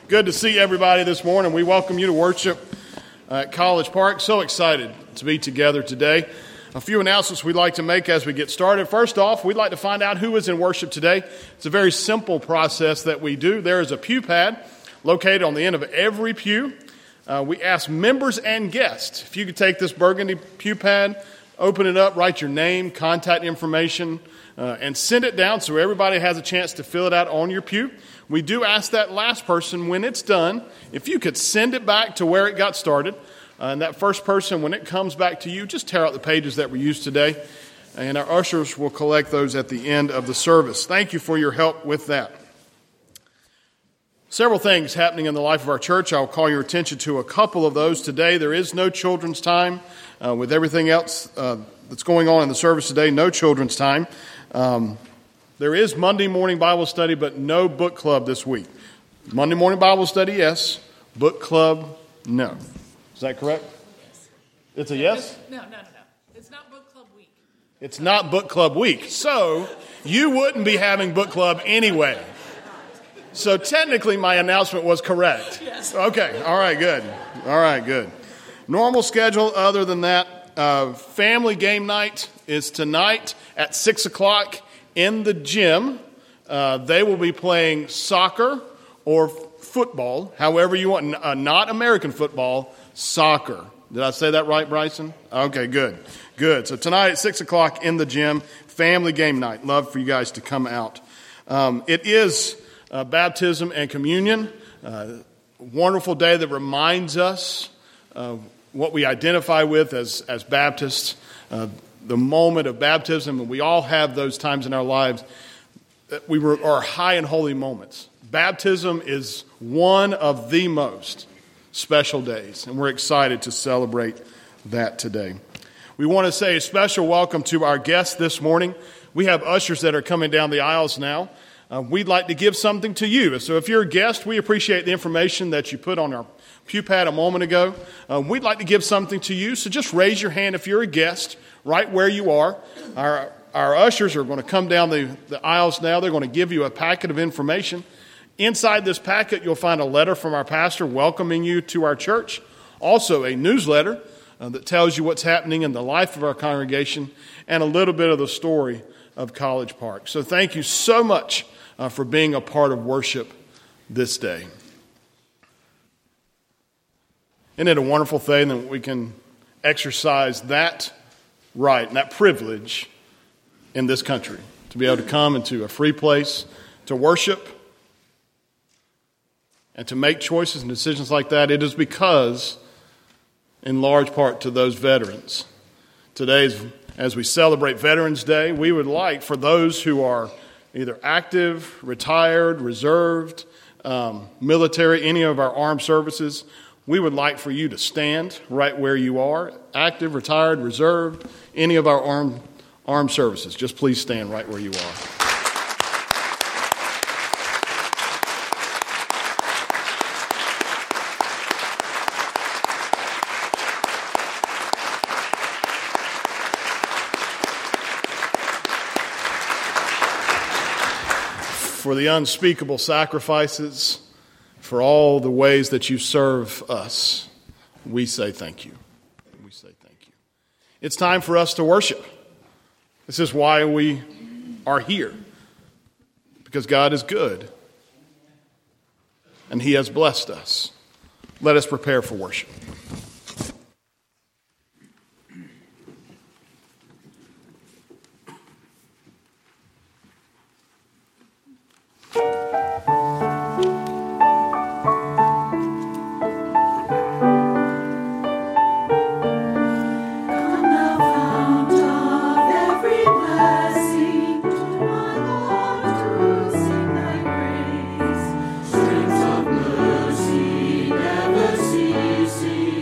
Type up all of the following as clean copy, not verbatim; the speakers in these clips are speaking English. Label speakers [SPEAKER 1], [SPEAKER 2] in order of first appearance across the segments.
[SPEAKER 1] Good to see everybody this morning. We welcome you to worship at College Park. So excited to be together today. A few announcements we'd like to make as we get started. First off, we'd like to find out who is in worship today. It's a very simple process that we do. There is a pew pad located on the end of every pew. We ask members and guests, if you could take this burgundy pew pad, open it up, write your name, contact information, and send it down so everybody has a chance to fill it out on your pew. We do ask that last person, when it's done, if you could send it back to where it got started. And that first person, when it comes back to you, just tear out the pages that were used today. And our ushers will collect those at the end of the service. Thank you for your help with that. Several things happening in the life of our church. I'll call your attention to a couple of those today. There is no children's time. With everything else that's going on in the service today, no children's time. There is Monday morning Bible study, but no book club this week. Monday morning Bible study, yes. Book club, no. Is that correct?
[SPEAKER 2] Yes.
[SPEAKER 1] It's a yes?
[SPEAKER 2] No. It's not book club week.
[SPEAKER 1] It's not book club week. So you wouldn't be having book club anyway. So technically my announcement was correct.
[SPEAKER 2] Yes.
[SPEAKER 1] Okay. All right, good. Normal schedule other than that, family game night is tonight at 6 o'clock in the gym. They will be playing soccer or football, however you want, not American football, soccer. Did I say that right, Bryson? Okay, good. So tonight at 6 o'clock in the gym, family game night. Love for you guys to come out. It is baptism and communion. Wonderful day that reminds us what we identify with as Baptists. The moment of baptism, and we all have those times in our lives that are high and holy moments. Baptism is one of the most special days, and we're excited to celebrate that today. We want to say a special welcome to our guests this morning. We have ushers that are coming down the aisles now. We'd like to give something to you. So if you're a guest, we appreciate the information that you put on our pew pad a moment ago. We'd like to give something to you, so just raise your hand if you're a guest right where you are. Our ushers are going to come down the aisles now. They're going to give you a packet of information. Inside this packet, you'll find a letter from our pastor welcoming you to our church. Also, a newsletter that tells you what's happening in the life of our congregation and a little bit of the story of College Park. So thank you so much for being a part of worship this day. Isn't it a wonderful thing that we can exercise that right and that privilege in this country, to be able to come into a free place to worship and to make choices and decisions like that? It is because, in large part, to those veterans. Today, as we celebrate Veterans Day, we would like for those who are either active, retired, reserved, military, any of our armed services, we would like for you to stand right where you are, active, retired, reserved, any of our armed services. Just please stand right where you are. For the unspeakable sacrifices, for all the ways that you serve us, we say thank you. It's time for us to worship. This is why we are here, because God is good, and He has blessed us. Let us prepare for worship.
[SPEAKER 3] Streams of mercy never ceasing.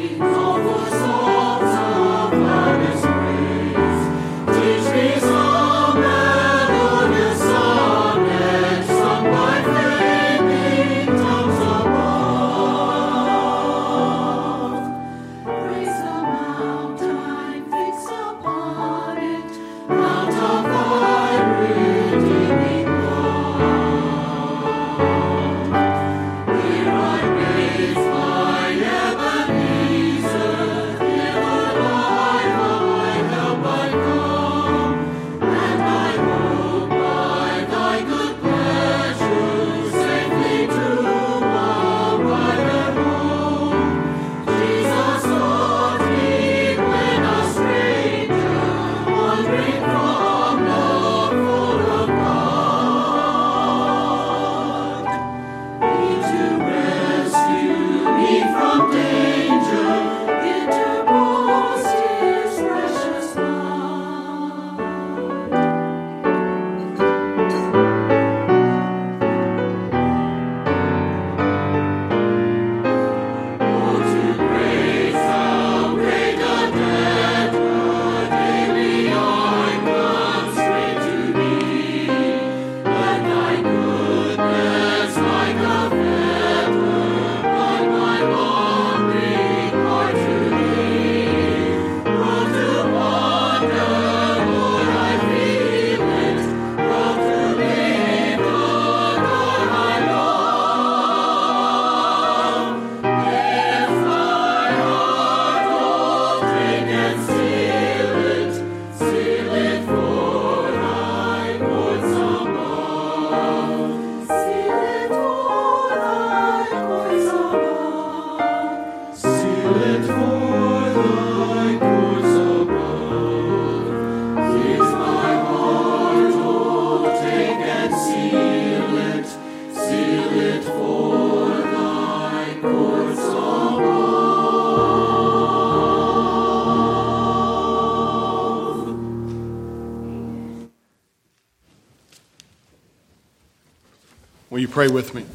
[SPEAKER 1] Will you pray with me?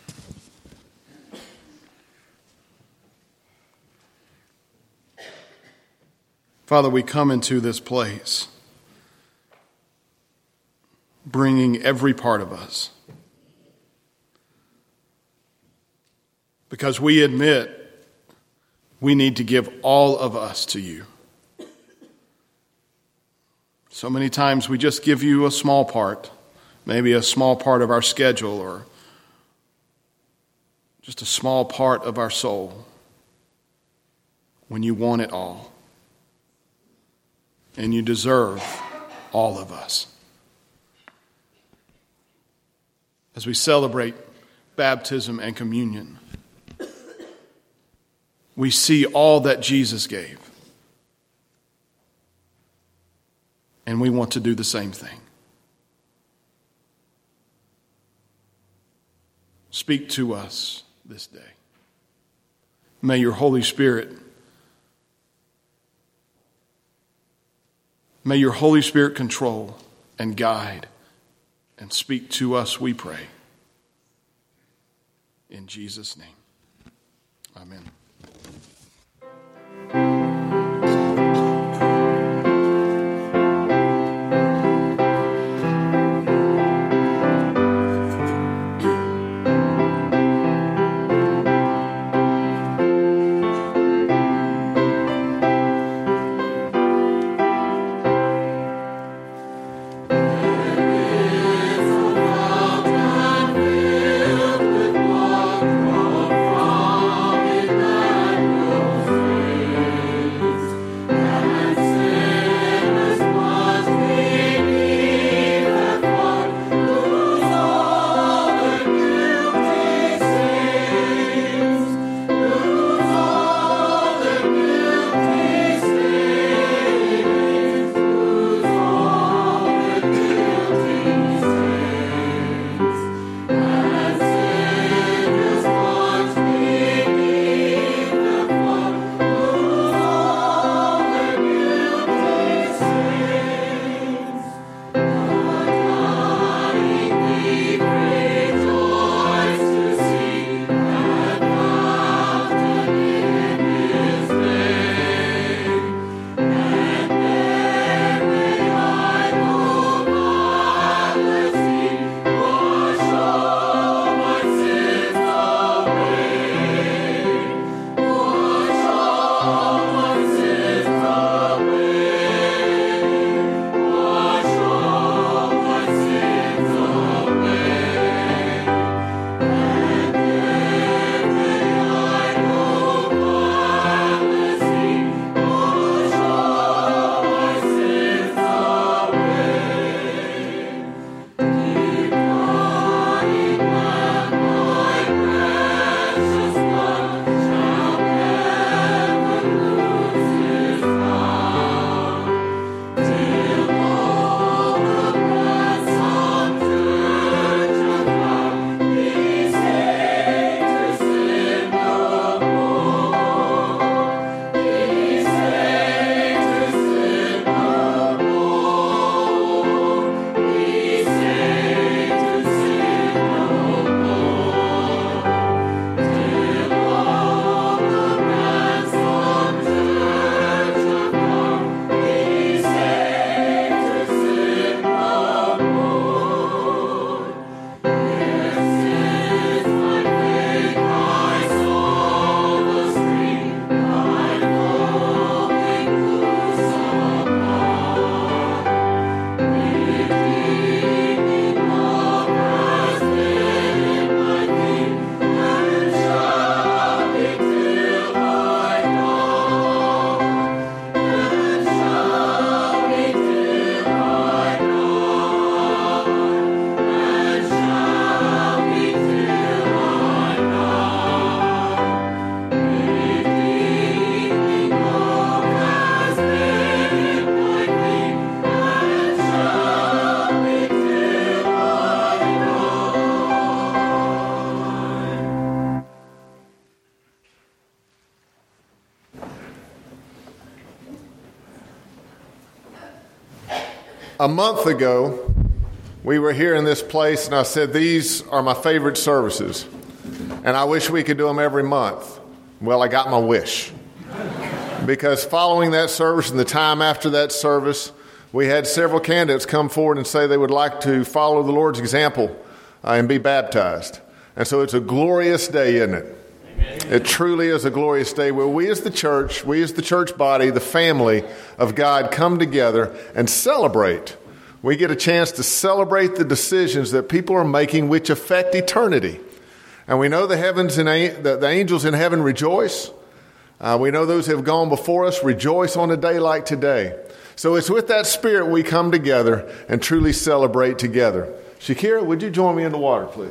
[SPEAKER 1] Father, we come into this place bringing every part of us, because we admit we need to give all of us to you. So many times we just give you a small part, maybe a small part of our schedule or just a small part of our soul, when you want it all. And you deserve all of us. As we celebrate baptism and communion, we see all that Jesus gave. And we want to do the same thing. Speak to us this day. May your Holy Spirit control and guide and speak to us, we pray. In Jesus' name. Amen.
[SPEAKER 3] Filled with water from A month ago, we were here in this place, and I said, these are my favorite services, and I wish we could do them every month. Well, I got my wish. Because following that service and the time after that service, we had several candidates come forward and say they would like to follow the Lord's example and be baptized. And so it's a glorious day, isn't it? Amen. It truly is a glorious day where we as the church body, the family of God, come together and celebrate. We get a chance to celebrate the decisions that people are making which affect eternity. And we know the angels in heaven rejoice. We know those who have gone before us rejoice on a day like today. So it's with that spirit we come together and truly celebrate together. Shakira, would you join me in the water, please?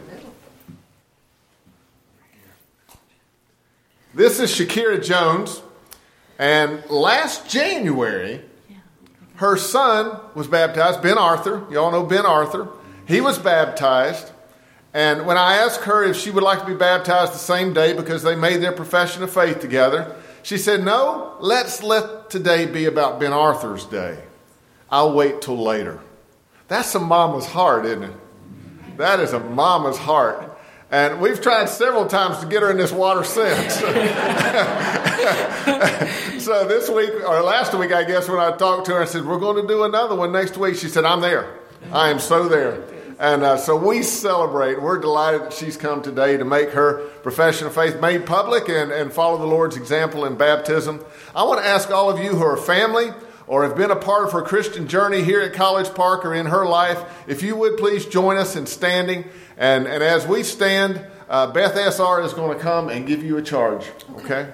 [SPEAKER 3] This is Shakira Jones. And last January, her son was baptized, Ben Arthur. You all know Ben Arthur. He was baptized. And when I asked her if she would like to be baptized the same day because they made their profession of faith together, she said, no, let's let today be about Ben Arthur's day. I'll wait till later. That's a mama's heart, isn't it? That is a mama's heart. And we've tried several times to get her in this water since. So this week, or last week, I guess, when I talked to her, I said, we're going to do another one next week. She said, I'm there. I am so there. And so we celebrate. We're delighted that she's come today to make her profession of faith made public and follow the Lord's example in baptism. I want to ask all of you who are family or have been a part of her Christian journey here at College Park or in her life, if you would please join us in standing. And as we stand, Beth S.R. is going to come and give you a charge. Okay?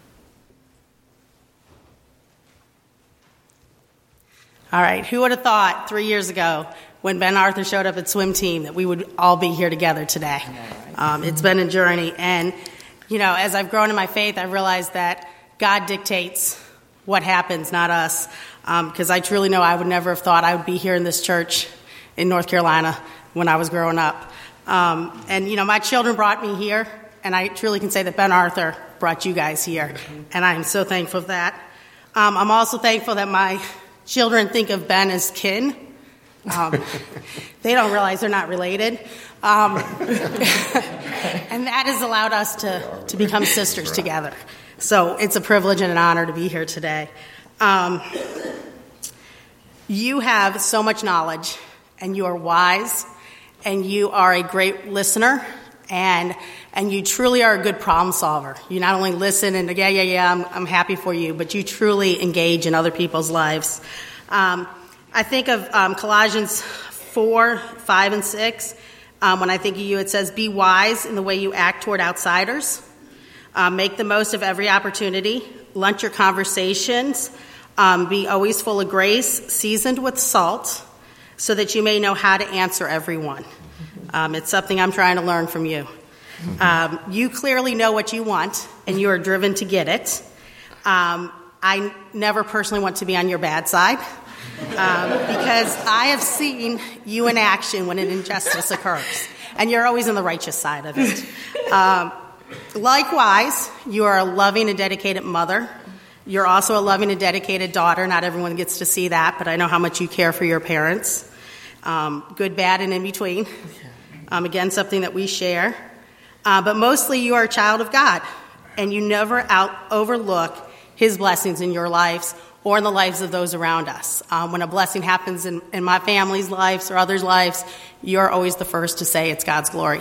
[SPEAKER 4] All right. Who would have thought 3 years ago when Ben Arthur showed up at swim team that we would all be here together today? It's been a journey. And, you know, as I've grown in my faith, I've realized that God dictates what happens, not us. Because I truly know I would never have thought I would be here in this church in North Carolina when I was growing up. And, you know, my children brought me here, and I truly can say that Ben Arthur brought you guys here. And I am so thankful for that. I'm also thankful that my children think of Ben as kin. They don't realize they're not related. And that has allowed us to become sisters together. So it's a privilege and an honor to be here today. You have so much knowledge, and you are wise, and you are a great listener, and you truly are a good problem solver. You not only listen and, I'm happy for you, but you truly engage in other people's lives. I think of Colossians 4, 5, and 6. When I think of you, it says, be wise in the way you act toward outsiders. Make the most of every opportunity. Lunch your conversations. Be always full of grace, seasoned with salt, so that you may know how to answer everyone. It's something I'm trying to learn from you. You clearly know what you want, and you are driven to get it. I never personally want to be on your bad side, because I have seen you in action when an injustice occurs, and you're always on the righteous side of it. Likewise, you are a loving and dedicated mother. You're also a loving and dedicated daughter. Not everyone gets to see that, but I know how much you care for your parents. Good, bad, and in between. Again, something that we share. But mostly you are a child of God, and you never overlook His blessings in your lives or in the lives of those around us. When a blessing happens in my family's lives or others' lives, you're always the first to say it's God's glory.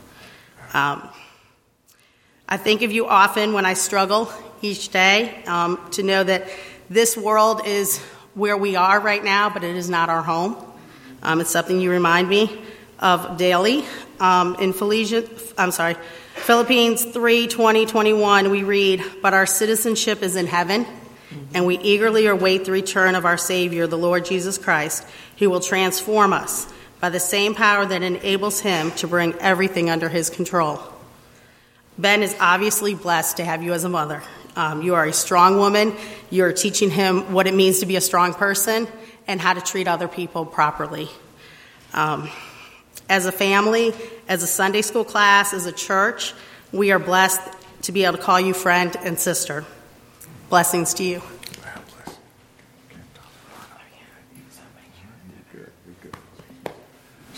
[SPEAKER 4] I think of you often when I struggle each day, to know that this world is where we are right now, but it is not our home. It's something you remind me of daily. In Philippians 3, 20, 21, we read, but our citizenship is in heaven, and we eagerly await the return of our Savior, the Lord Jesus Christ, who will transform us by the same power that enables Him to bring everything under His control. Ben is obviously blessed to have you as a mother. You are a strong woman. You're teaching him what it means to be a strong person and how to treat other people properly. As a family, as a Sunday school class, as a church, we are blessed to be able to call you friend and sister. Blessings to you.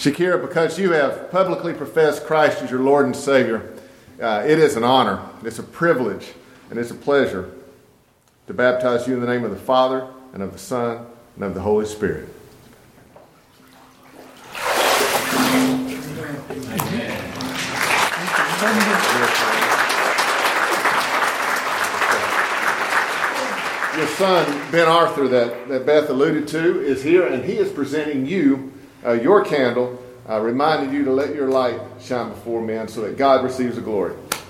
[SPEAKER 3] Shakira, because you have publicly professed Christ as your Lord and Savior, it is an honor, it's a privilege, and it's a pleasure to baptize you in the name of the Father, and of the Son, and of the Holy Spirit. Your son, Ben Arthur, that Beth alluded to, is here, and he is presenting you your candle, reminding you to let your light shine before men so that God receives the glory.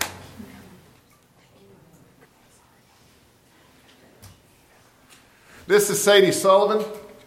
[SPEAKER 3] This is Sadie Sullivan.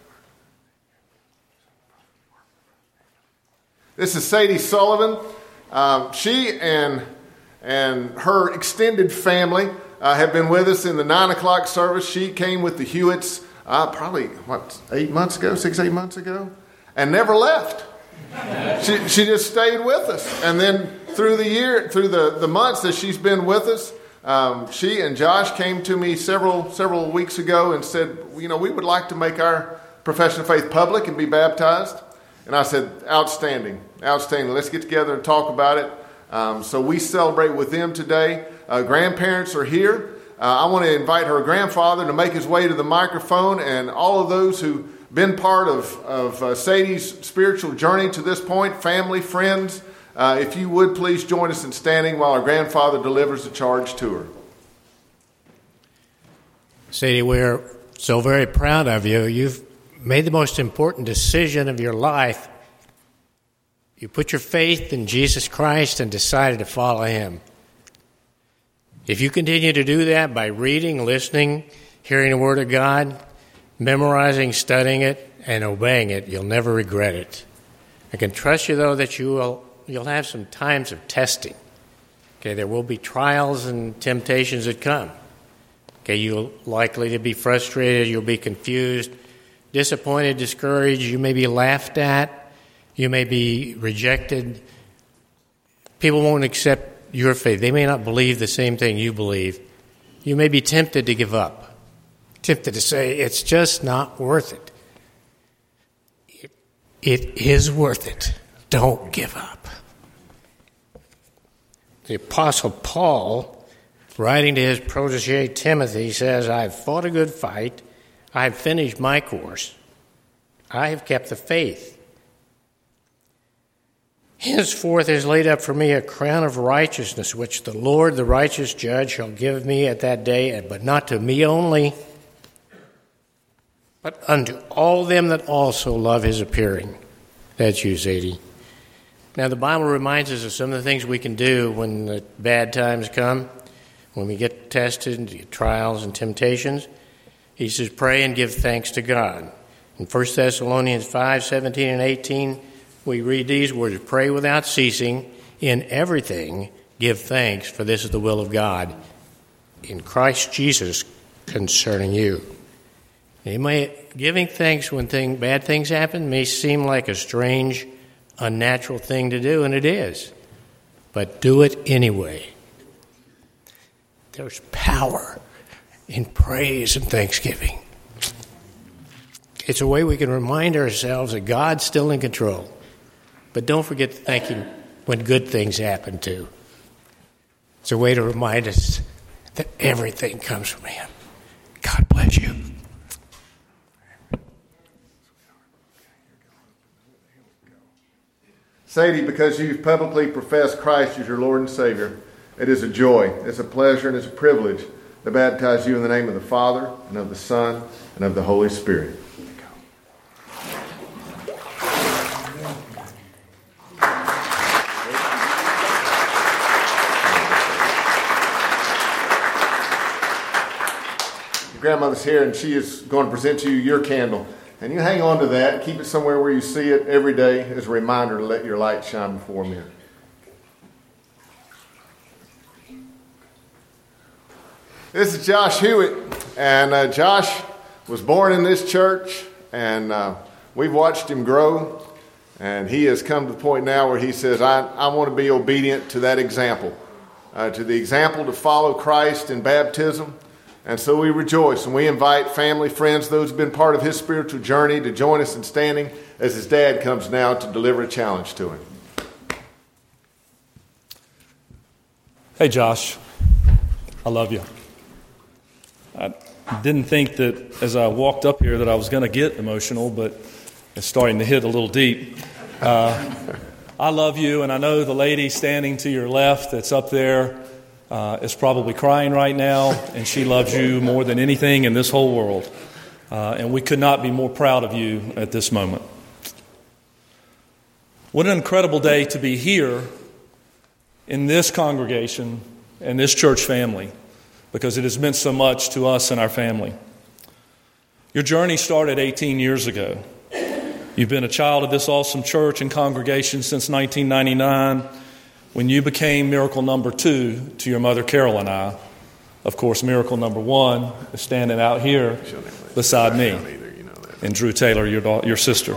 [SPEAKER 3] This is Sadie Sullivan. She and her extended family have been with us in the 9 o'clock service. She came with the Hewitts probably, 8 months ago, 6-8 months ago, and never left. She just stayed with us. And then through the months that she's been with us, she and Josh came to me several weeks ago and said, we would like to make our profession of faith public and be baptized. And I said, outstanding. Let's get together and talk about it. So we celebrate with them today. Grandparents are here. I want to invite her grandfather to make his way to the microphone, and all of those who've been part of Sadie's spiritual journey to this point, family, friends, if you would please join us in standing while our grandfather delivers the charge to her.
[SPEAKER 5] Sadie, we're so very proud of you. You've made the most important decision of your life. You put your faith in Jesus Christ and decided to follow him. If you continue to do that by reading, listening, hearing the Word of God, memorizing, studying it, and obeying it, you'll never regret it. I can trust you, though, that you'll have some times of testing. Okay, there will be trials and temptations that come. Okay, you're likely to be frustrated, you'll be confused, disappointed, discouraged, you may be laughed at, you may be rejected. People won't accept your faith. They may not believe the same thing you believe. You may be tempted to give up, tempted to say, it's just not worth it. It is worth it. Don't give up. The Apostle Paul, writing to his protege Timothy, says, I've fought a good fight. I have finished my course. I have kept the faith. Henceforth is laid up for me a crown of righteousness, which the Lord, the righteous judge, shall give me at that day, but not to me only, but unto all them that also love his appearing. That's you, Zadie. Now, the Bible reminds us of some of the things we can do when the bad times come, when we get tested, get trials and temptations. He says, pray and give thanks to God. In 1 Thessalonians 5:17 and 18, we read these words, pray without ceasing, in everything give thanks, for this is the will of God in Christ Jesus concerning you. Giving thanks when bad things happen may seem like a strange, unnatural thing to do, and it is. But do it anyway. There's power in praise and thanksgiving. It's a way we can remind ourselves that God's still in control. But don't forget to thank him when good things happen too. It's a way to remind us that everything comes from him. God bless you.
[SPEAKER 3] Sadie, because you've publicly professed Christ as your Lord and Savior, it is a joy, it's a pleasure, and it's a privilege to baptize you in the name of the Father, and of the Son, and of the Holy Spirit. Your grandmother's here, and she is going to present to you your candle. And you hang on to that, keep it somewhere where you see it every day as a reminder to let your light shine before men. This is Josh Hewitt, and Josh was born in this church, and we've watched him grow, and he has come to the point now where he says, I want to be obedient to that example, to the example to follow Christ in baptism, And so we rejoice, and we invite family, friends, those who have been part of his spiritual journey to join us in standing as his dad comes now to deliver a challenge to him.
[SPEAKER 6] Hey, Josh. I love you. I didn't think that as I walked up here that I was going to get emotional, but it's starting to hit a little deep. I love you, and I know the lady standing to your left that's up there is probably crying right now, and she loves you more than anything in this whole world. And we could not be more proud of you at this moment. What an incredible day to be here in this congregation and this church family, because it has meant so much to us and our family. Your journey started 18 years ago. You've been a child of this awesome church and congregation since 1999, when you became miracle number 2 to your mother Carol and I. Of course, miracle number 1 is standing out here beside me, and Drew Taylor, your sister.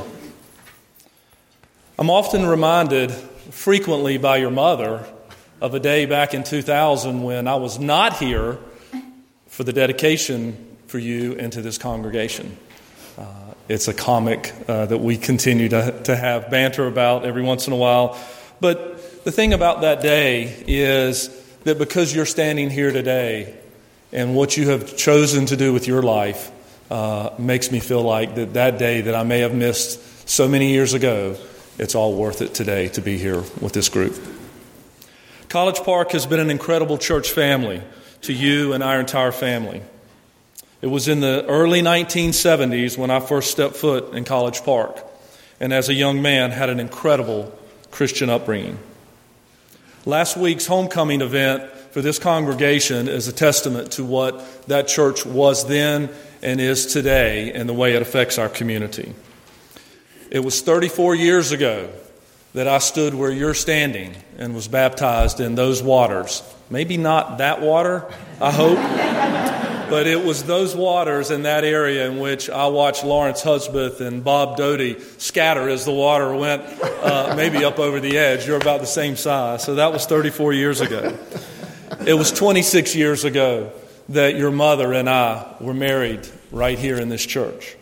[SPEAKER 6] I'm often reminded frequently by your mother of a day back in 2000 when I was not here for the dedication for you into this congregation. It's a comic that we continue to have banter about every once in a while. But the thing about that day is that because you're standing here today and what you have chosen to do with your life makes me feel like that day that I may have missed so many years ago, it's all worth it today to be here with this group. College Park has been an incredible church family to you and our entire family. It was in the early 1970s when I first stepped foot in College Park, and as a young man had an incredible Christian upbringing. Last week's homecoming event for this congregation is a testament to what that church was then and is today and the way it affects our community. It was 34 years ago that I stood where you're standing and was baptized in those waters. Maybe not that water, I hope, but it was those waters in that area in which I watched Lawrence Husbeth and Bob Doty scatter as the water went maybe up over the edge. You're about the same size, so that was 34 years ago. It was 26 years ago that your mother and I were married right here in this church.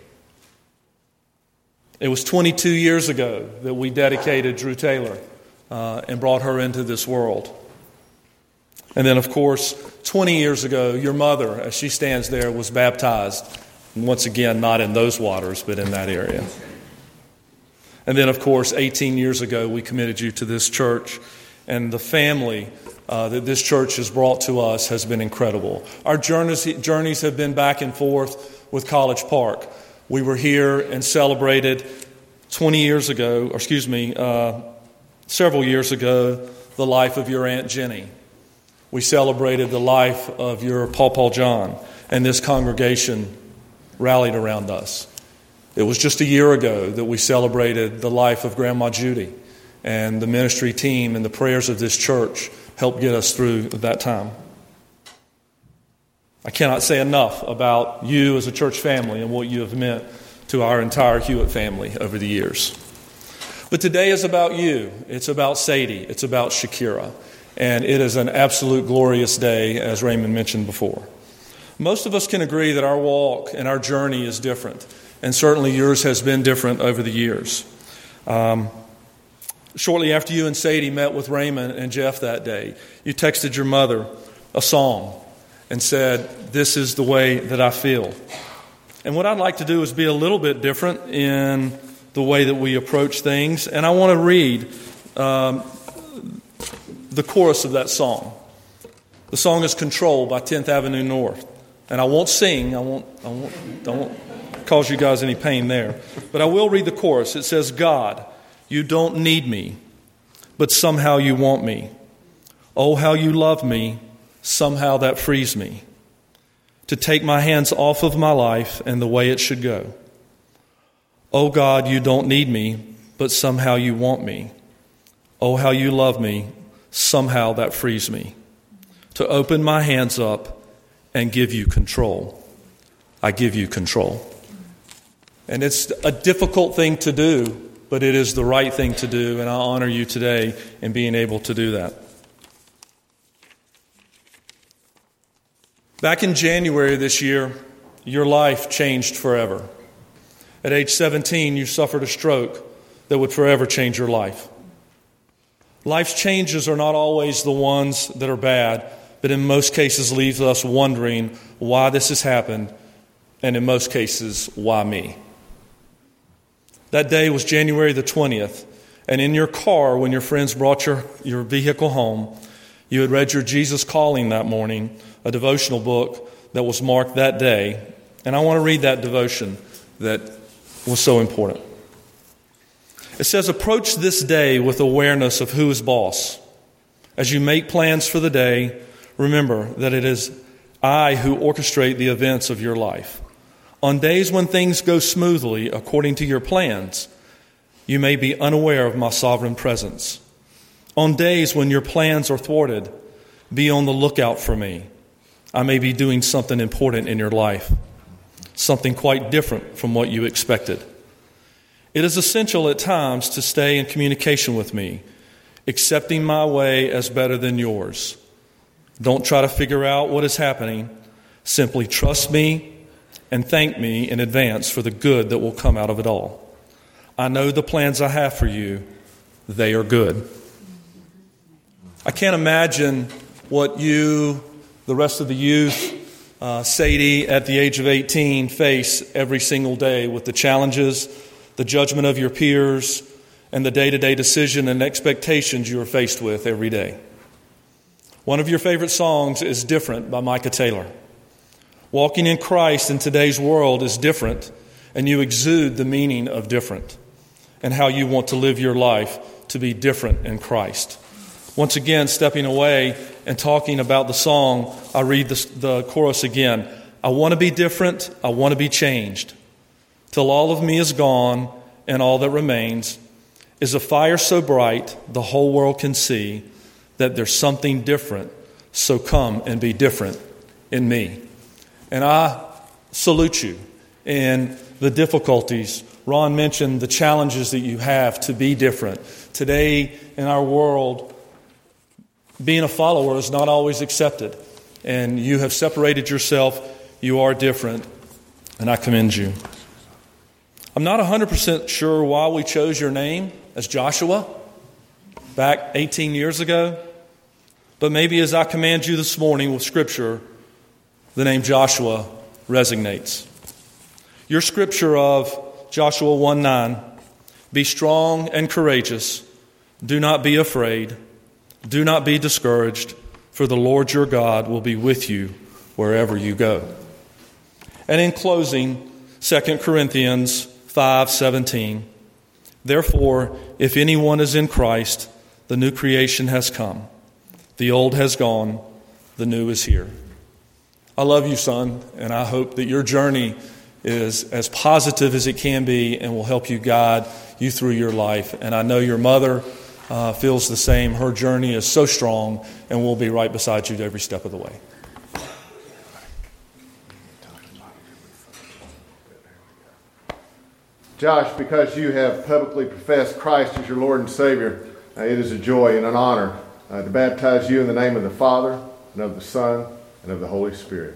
[SPEAKER 6] It was 22 years ago that we dedicated Drew Taylor and brought her into this world. And then, of course, 20 years ago, your mother, as she stands there, was baptized. And once again, not in those waters, but in that area. And then, of course, 18 years ago, we committed you to this church. And the family that this church has brought to us has been incredible. Our journeys have been back and forth with College Park. We were here and celebrated several years ago, the life of your Aunt Jenny. We celebrated the life of your Paw John, and this congregation rallied around us. It was just a year ago that we celebrated the life of Grandma Judy, and the ministry team and the prayers of this church helped get us through that time. I cannot say enough about you as a church family and what you have meant to our entire Hewitt family over the years. But today is about you. It's about Sadie. It's about Shakira. And it is an absolute glorious day, as Raymond mentioned before. Most of us can agree that our walk and our journey is different. And certainly yours has been different over the years. Shortly after you and Sadie met with Raymond and Jeff that day, you texted your mother a song and said, "This is the way that I feel." And what I'd like to do is be a little bit different in the way that we approach things. And I want to read the chorus of that song. The song is "Control" by 10th Avenue North. And I won't sing. I won't cause you guys any pain there. But I will read the chorus. It says, "God, you don't need me, but somehow you want me. Oh, how you love me. Somehow that frees me to take my hands off of my life and the way it should go. Oh God, you don't need me, but somehow you want me. Oh, how you love me. Somehow that frees me to open my hands up and give you control. I give you control." And it's a difficult thing to do, but it is the right thing to do, and I honor you today in being able to do that. Back in January this year, your life changed forever. At age 17, you suffered a stroke that would forever change your life. Life's changes are not always the ones that are bad, but in most cases leaves us wondering why this has happened, and in most cases, why me? That day was January the 20th, and in your car, when your friends brought your vehicle home, you had read your Jesus Calling that morning, a devotional book that was marked that day. And I want to read that devotion that was so important. It says, approach this day with awareness of who is boss. As you make plans for the day, remember that it is I who orchestrate the events of your life. On days when things go smoothly according to your plans, you may be unaware of my sovereign presence. On days when your plans are thwarted, be on the lookout for me. I may be doing something important in your life, something quite different from what you expected. It is essential at times to stay in communication with me, accepting my way as better than yours. Don't try to figure out what is happening. Simply trust me and thank me in advance for the good that will come out of it all. I know the plans I have for you. They are good. I can't imagine what you, the rest of the youth, Sadie at the age of 18, face every single day with the challenges, the judgment of your peers, and the day-to-day decision and expectations you are faced with every day. One of your favorite songs is Different by Micah Taylor. Walking in Christ in today's world is different, and you exude the meaning of different and how you want to live your life to be different in Christ. Once again, stepping away and talking about the song, I read the chorus again. I want to be different, I want to be changed, till all of me is gone and all that remains is a fire so bright the whole world can see that there's something different, so come and be different in me. And I salute you in the difficulties. Ron mentioned the challenges that you have to be different. Today in our world, being a follower is not always accepted. And you have separated yourself. You are different. And I commend you. I'm not 100% sure why we chose your name as Joshua back 18 years ago. But maybe as I command you this morning with Scripture, the name Joshua resonates. Your Scripture of Joshua 1:9, be strong and courageous. Do not be afraid. Do not be discouraged, for the Lord your God will be with you wherever you go. And in closing, 2 Corinthians 5:17, therefore, if anyone is in Christ, the new creation has come. The old has gone, the new is here. I love you, son, and I hope that your journey is as positive as it can be and will help you guide you through your life. And I know your mother feels the same. Her journey is so strong, and we'll be right beside you every step of the way.
[SPEAKER 3] Josh, because you have publicly professed Christ as your Lord and Savior, it is a joy and an honor to baptize you in the name of the Father, and of the Son, and of the Holy Spirit.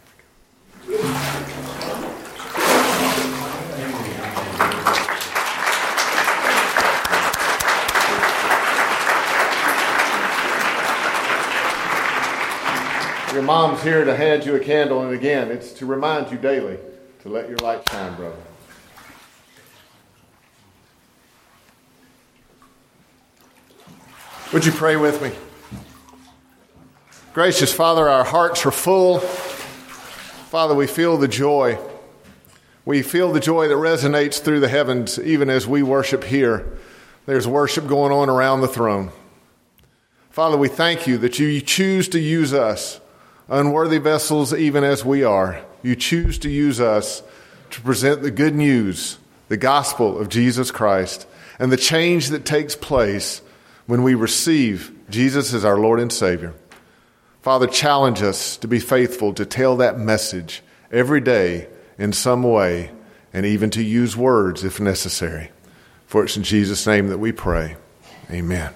[SPEAKER 3] Your mom's here to hand you a candle, and again, it's to remind you daily to let your light shine, brother. Would you pray with me? Gracious Father, our hearts are full. Father, we feel the joy. We feel the joy that resonates through the heavens even as we worship here. There's worship going on around the throne. Father, we thank you that you choose to use us, unworthy vessels even as we are. You choose to use us to present the good news, the gospel of Jesus Christ, and the change that takes place when we receive Jesus as our Lord and Savior. Father, challenge us to be faithful to tell that message every day in some way, and even to use words if necessary. For it's in Jesus' name that we pray. Amen.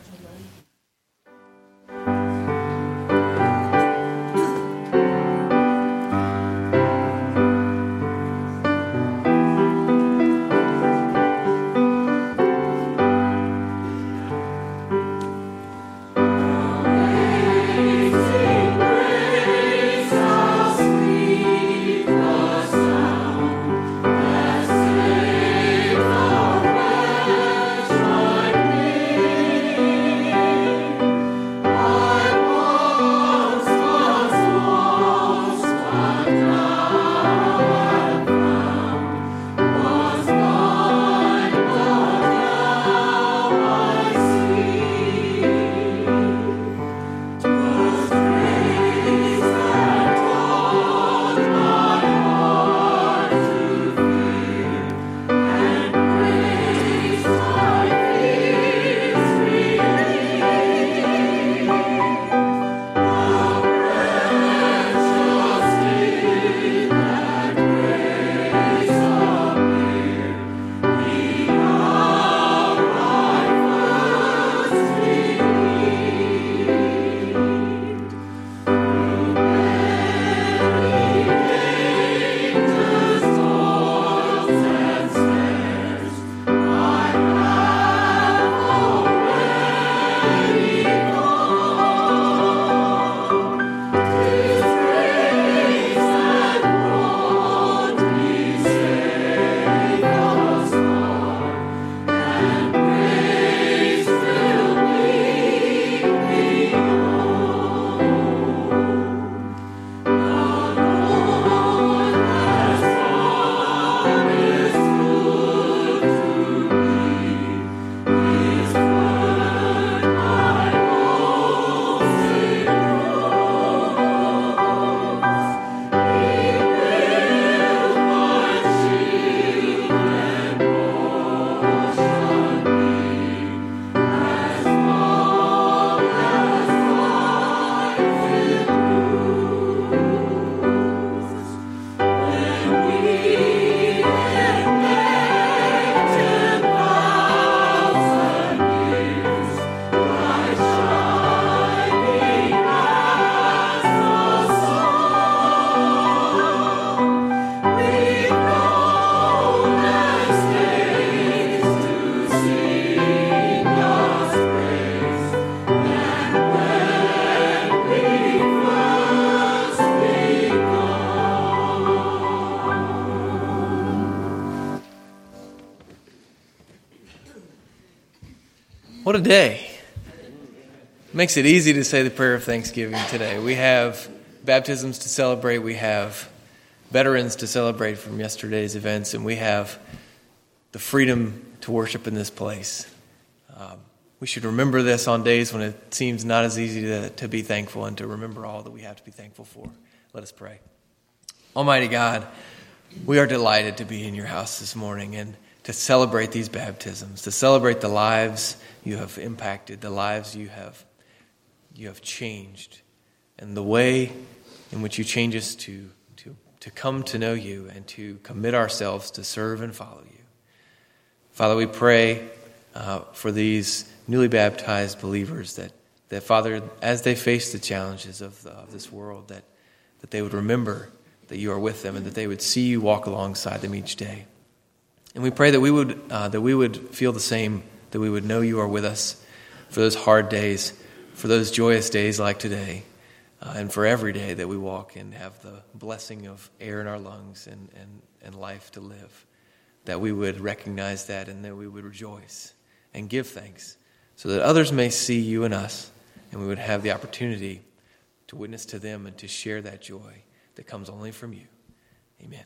[SPEAKER 7] What a day. Makes it easy to say the prayer of thanksgiving today. We have baptisms to celebrate. We have veterans to celebrate from yesterday's events. And we have the freedom to worship in this place. We should remember this on days when it seems not as easy to be thankful and to remember all that we have to be thankful for. Let us pray. Almighty God, we are delighted to be in your house this morning and to celebrate these baptisms, to celebrate the lives you have impacted, the lives you have changed, and the way in which you change us to come to know you and to commit ourselves to serve and follow you. Father, we pray for these newly baptized believers that Father, as they face the challenges of this world, that they would remember that you are with them and that they would see you walk alongside them each day. And we pray that we would feel the same, that we would know you are with us for those hard days, for those joyous days like today, and for every day that we walk and have the blessing of air in our lungs and life to live, that we would recognize that and that we would rejoice and give thanks so that others may see you and us, and we would have the opportunity to witness to them and to share that joy that comes only from you. Amen.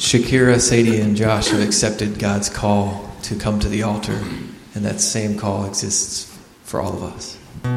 [SPEAKER 7] Shakira, Sadie, and Josh have accepted God's call to come to the altar, and that same call exists for all of us.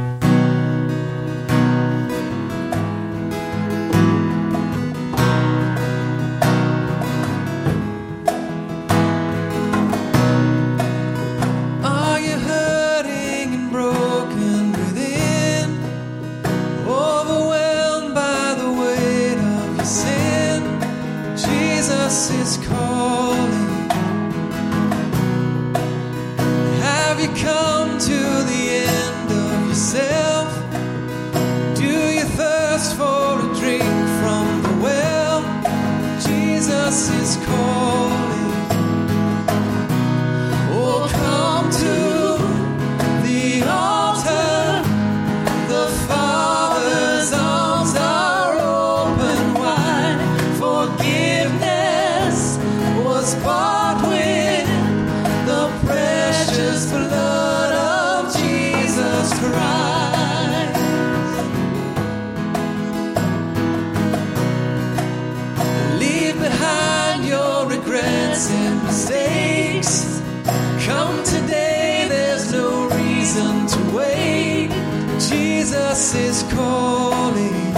[SPEAKER 8] Jesus is calling.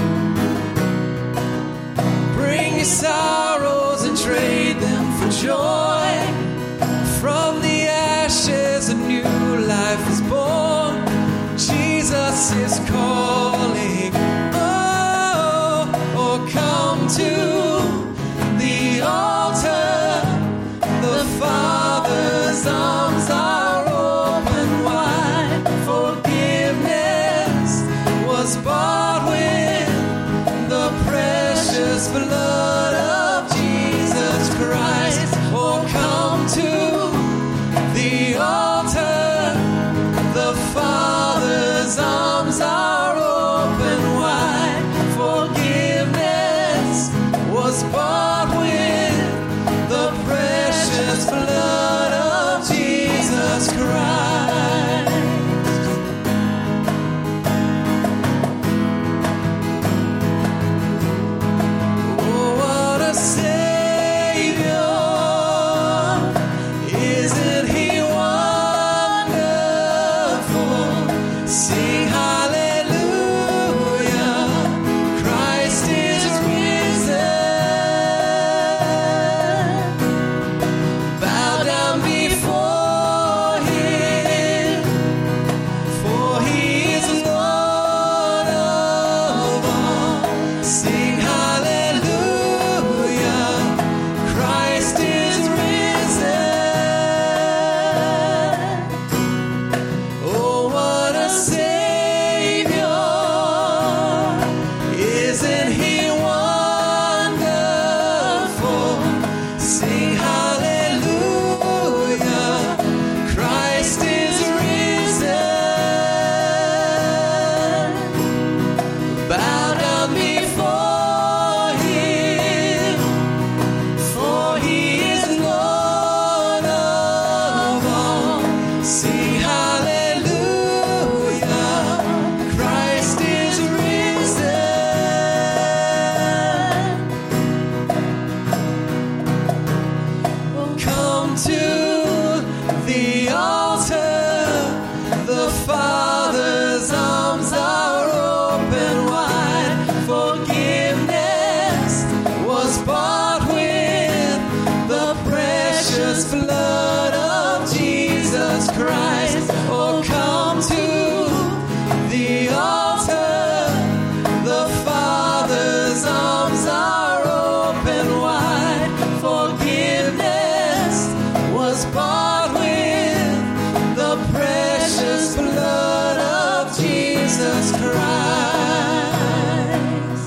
[SPEAKER 8] Bring your sorrows and trade them for joy. From the ashes a new life is born. Jesus is calling. Oh, oh, come to the altar. The Father's arms are open wide. Forgiveness was bought with the precious blood of Jesus Christ. Oh, come to the altar. The Father's arms are open wide. Forgiveness was bought with the precious blood of Jesus Christ. Oh, what a Savior! Isn't He wonderful? Sing hallelujah! Christ is risen. Bow down before Him, for He is Lord of all. Sing hallelujah! Christ is risen. Oh, what a Savior! Isn't He wonderful? Sing hallelujah! Christ is risen. Bow down before Him, for He is Lord of all. Sing hallelujah! Christ is risen. Come to the altar. The Father's arms are open wide. Forgiveness was bought with the precious blood of Jesus Christ. Oh, come to the altar. The Father's arms are open wide. Forgiveness was bought with the precious blood of Jesus Christ.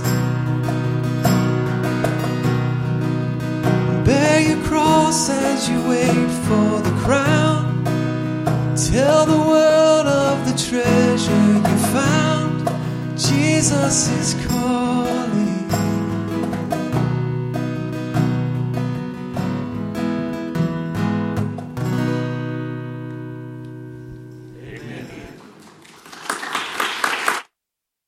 [SPEAKER 8] Bear your cross as you wait for the crown. Tell the world of the treasure you found. Jesus is calling.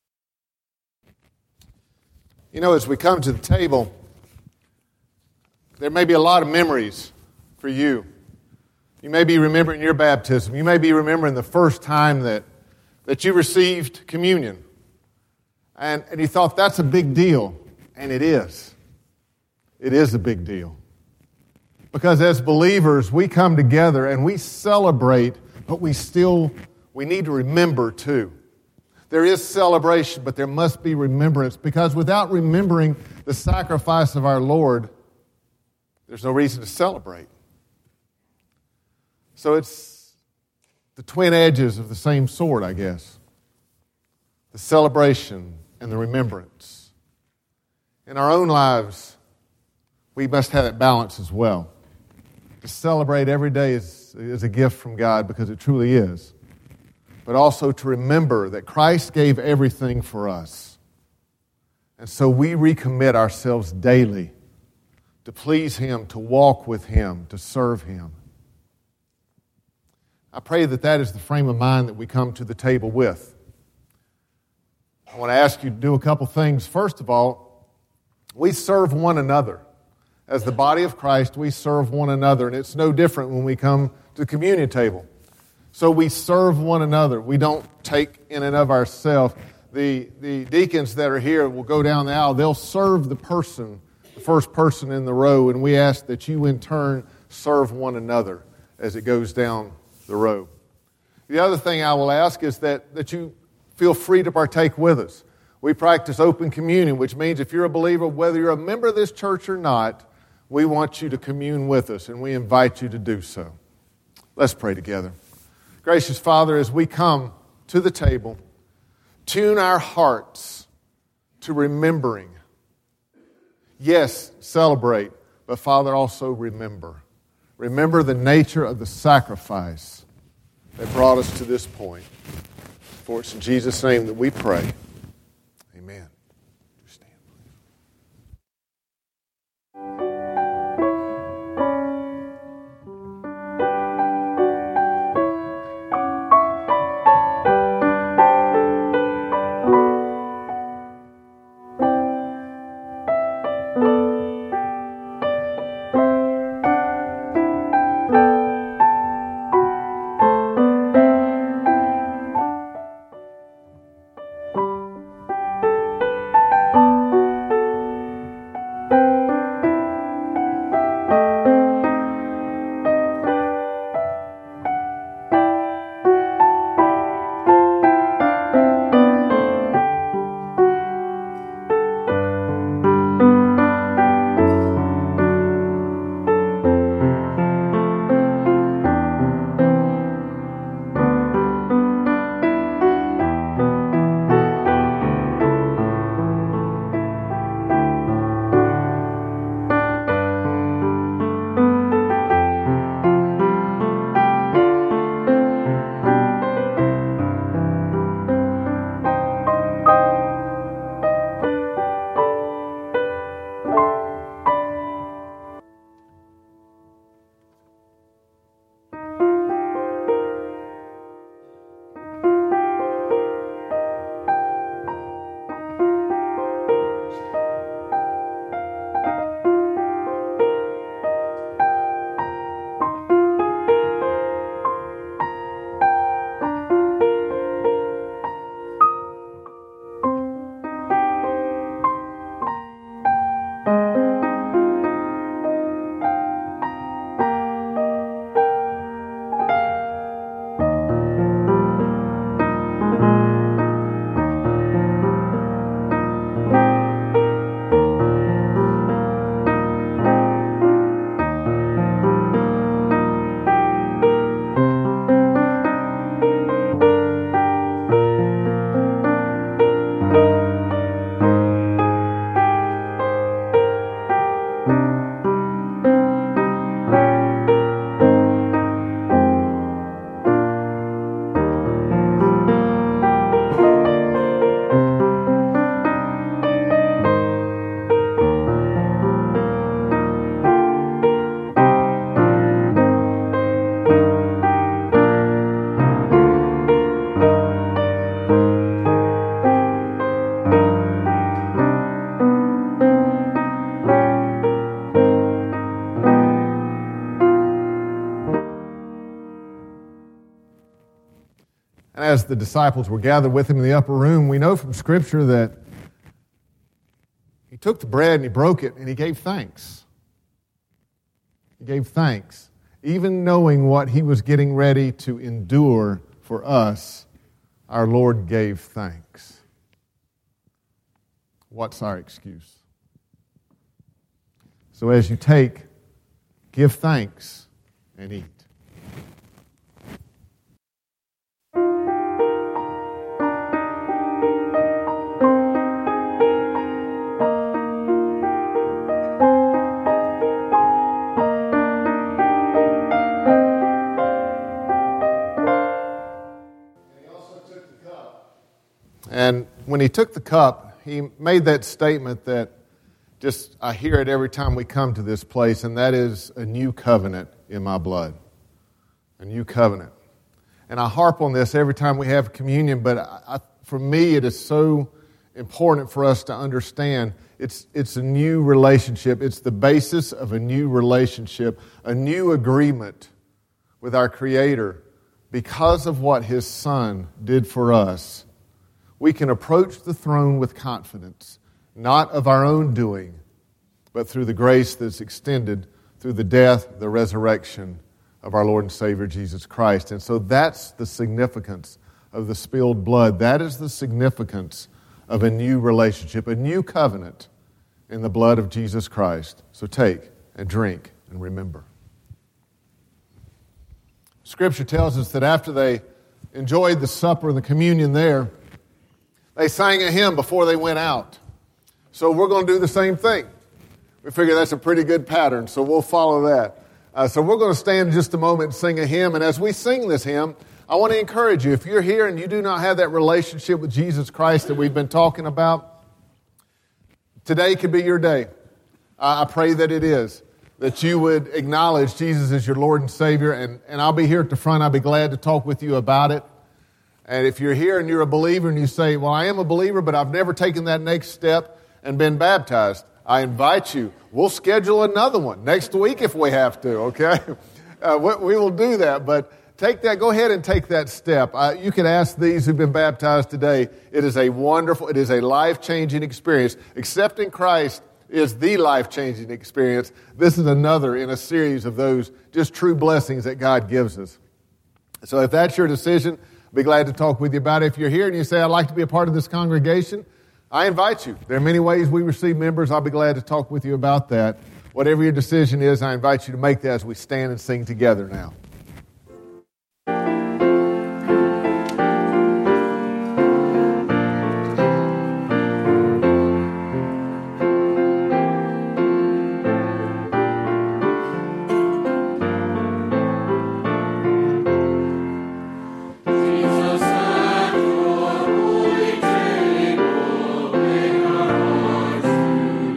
[SPEAKER 3] You know, as we come to the table, there may be a lot of memories for you. You may be remembering your baptism. You may be remembering the first time that you received communion. And you thought, that's a big deal. And it is. It is a big deal. Because as believers, we come together and we celebrate, but we need to remember too. There is celebration, but there must be remembrance, because without remembering the sacrifice of our Lord, there's no reason to celebrate. So it's the twin edges of the same sword, I guess. The celebration and the remembrance. In our own lives, we must have that balance as well. To celebrate every day is a gift from God, because it truly is. But also to remember that Christ gave everything for us. And so we recommit ourselves daily to please Him, to walk with Him, to serve Him. I pray that that is the frame of mind that we come to the table with. I want to ask you to do a couple things. First of all, we serve one another. As the body of Christ, we serve one another, and it's no different when we come to the communion table. So we serve one another. We don't take in and of ourselves. The deacons that are here will go down the aisle. They'll serve the first person in the row, and we ask that you in turn serve one another as it goes down the row. The other thing I will ask is that you feel free to partake with us. We practice open communion, which means if you're a believer, whether you're a member of this church or not, we want you to commune with us, and we invite you to do so. Let's pray together. Gracious Father, as we come to the table, tune our hearts to remembering. Yes, celebrate, but Father, also remember. Remember the nature of the sacrifice that brought us to this point. For it's in Jesus' name that we pray. Amen. Stand, please. as the disciples were gathered with him in the upper room, we know from Scripture that he took the bread and he broke it and he gave thanks. He gave thanks. Even knowing what he was getting ready to endure for us, our Lord gave thanks. What's our excuse? So as you take, give thanks and eat. And when he took the cup, he made that statement that I hear it every time we come to this place, and that is a new covenant in my blood. A new covenant. And I harp on this every time we have communion, but for me it is so important for us to understand it's a new relationship. It's the basis of a new relationship, a new agreement with our Creator. Because of what His Son did for us, we can approach the throne with confidence, not of our own doing, but through the grace that's extended through the death, the resurrection of our Lord and Savior Jesus Christ. And so that's the significance of the spilled blood. That is the significance of a new relationship, a new covenant in the blood of Jesus Christ. So take and drink and remember. Scripture tells us that after they enjoyed the supper and the communion there, they sang a hymn before they went out. So we're going to do the same thing. We figure that's a pretty good pattern, so we'll follow that. So we're going to stand in just a moment and sing a hymn. And as we sing this hymn, I want to encourage you, if you're here and you do not have that relationship with Jesus Christ that we've been talking about, today could be your day. I pray that it is, that you would acknowledge Jesus as your Lord and Savior. And I'll be here at the front. I'll be glad to talk with you about it. And if you're here and you're a believer and you say, well, I am a believer, but I've never taken that next step and been baptized, I invite you. We'll schedule another one next week if we have to, okay? We will do that, but take that. Go ahead and take that step. You can ask these who've been baptized today. It is a life-changing experience. Accepting Christ is the life-changing experience. This is another in a series of those just true blessings that God gives us. So if that's your decision, I'll be glad to talk with you about it. If you're here and you say, I'd like to be a part of this congregation, I invite you. There are many ways we receive members. I'll be glad to talk with you about that. Whatever your decision is, I invite you to make that as we stand and sing together now.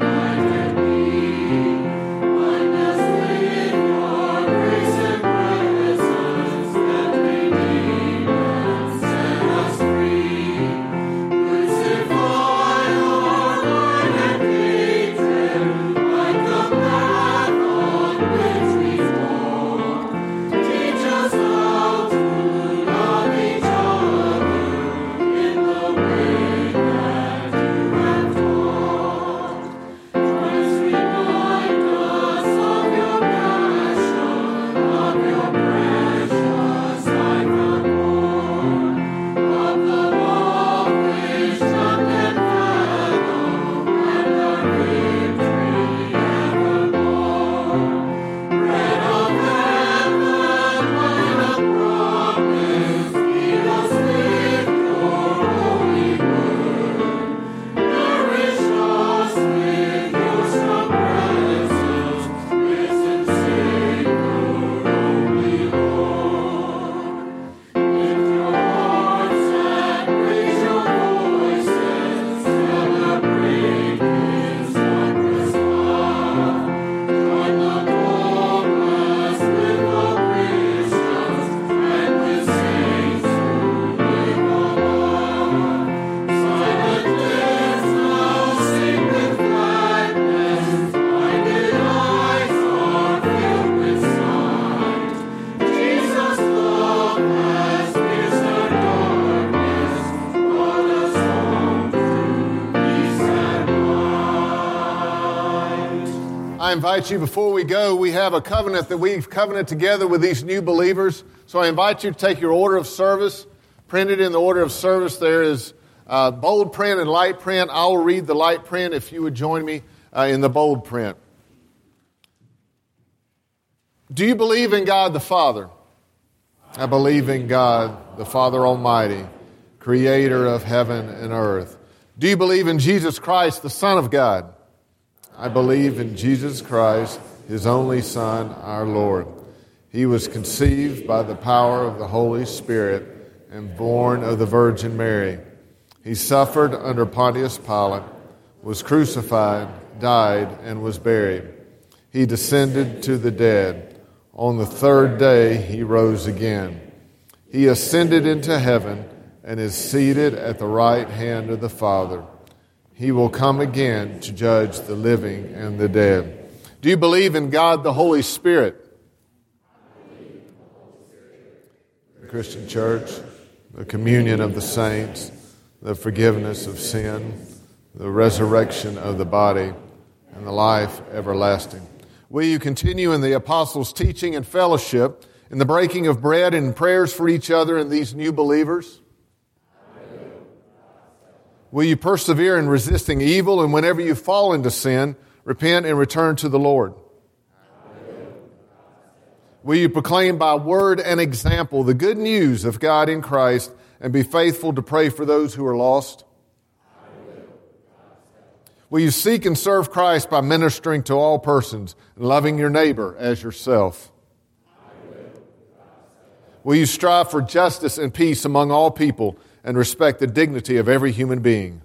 [SPEAKER 8] Grace and
[SPEAKER 3] I invite you, before we go, we have a covenant that we've covenanted together with these new believers. So I invite you to take your order of service. Printed in the order of service, there is bold print and light print. I will read the light print if you would join me in the bold print. Do you believe in God the Father? I believe in God, the Father Almighty, creator of heaven and earth. Do you believe in Jesus Christ, the Son of God? I believe in Jesus Christ, His only Son, our Lord. He was conceived by the power of the Holy Spirit and born of the Virgin Mary. He suffered under Pontius Pilate, was crucified, died, and was buried. He descended to the dead. On the third day he rose again. He ascended into heaven and is seated at the right hand of the Father. He will come again to judge the living and the dead. Do you believe in God the Holy Spirit? The Christian Church, the communion of the saints, the forgiveness of sin, the resurrection of the body, and the life everlasting. Will you continue in the apostles' teaching and fellowship, in the breaking of bread and prayers for each other and these new believers? Will you persevere in resisting evil, and whenever you fall into sin, repent and return to the Lord? Will you proclaim by word and example the good news of God in Christ and be faithful to pray for those who are lost? Will you seek and serve Christ by ministering to all persons and loving your neighbor as yourself? Will you strive for justice and peace among all people and respect the dignity of every human being?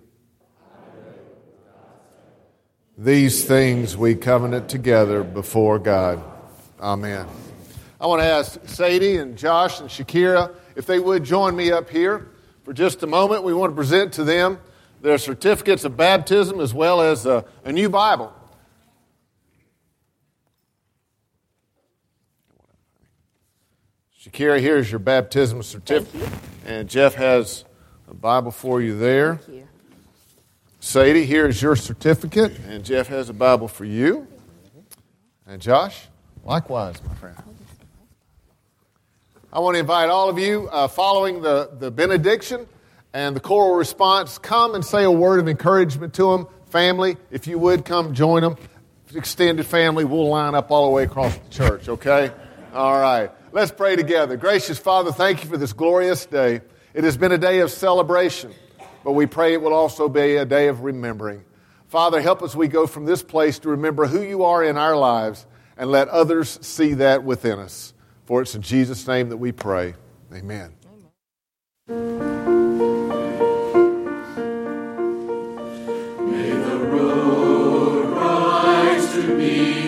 [SPEAKER 3] These things we covenant together before God. Amen. I want to ask Sadie and Josh and Shakira if they would join me up here for just a moment. We want to present to them their certificates of baptism as well as a new Bible. Shakira, here's your baptism certificate. And Jeff has a Bible for you there.
[SPEAKER 4] Thank you.
[SPEAKER 3] Sadie, here's your certificate. And Jeff has a Bible for you. And Josh, likewise, my friend. I want to invite all of you, following the benediction and the choral response, come and say a word of encouragement to them. Family, if you would, come join them. Extended family, we'll line up all the way across the church, okay? All right. Let's pray together. Gracious Father, thank you for this glorious day. It has been a day of celebration, but we pray it will also be a day of remembering. Father, help us we go from this place to remember who you are in our lives and let others see that within us. For it's in Jesus' name that we pray. Amen.
[SPEAKER 8] May the road rise to me.